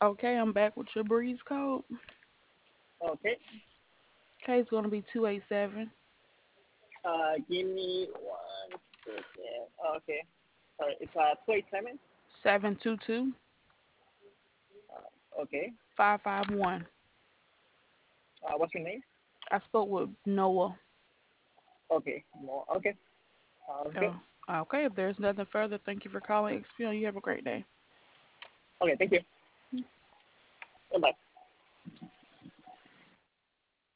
Okay, I'm back with your breeze code. Okay. Okay, it's gonna be 287 Give me 1 second. Okay. Sorry, it's 287. 722 Okay. 551. What's your name? I spoke with Noah. Okay. More. Okay. Sounds good. Oh, okay, if there's nothing further, thank you for calling XPO. You have a great day. Okay. Thank you. Goodbye.